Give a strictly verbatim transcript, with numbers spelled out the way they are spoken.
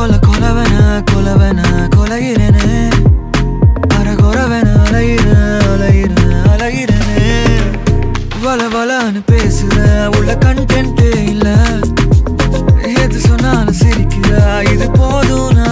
கொல கொலவன கொலவன கொலையிறனே அரகொரவன அலையிறேன் அலையிறேன் அலையிறனே வள வளன்னு பேசுற உள்ள கண்டென்ட்டே இல்ல எது சொன்னாலும் சிரிக்கிற இது போதும்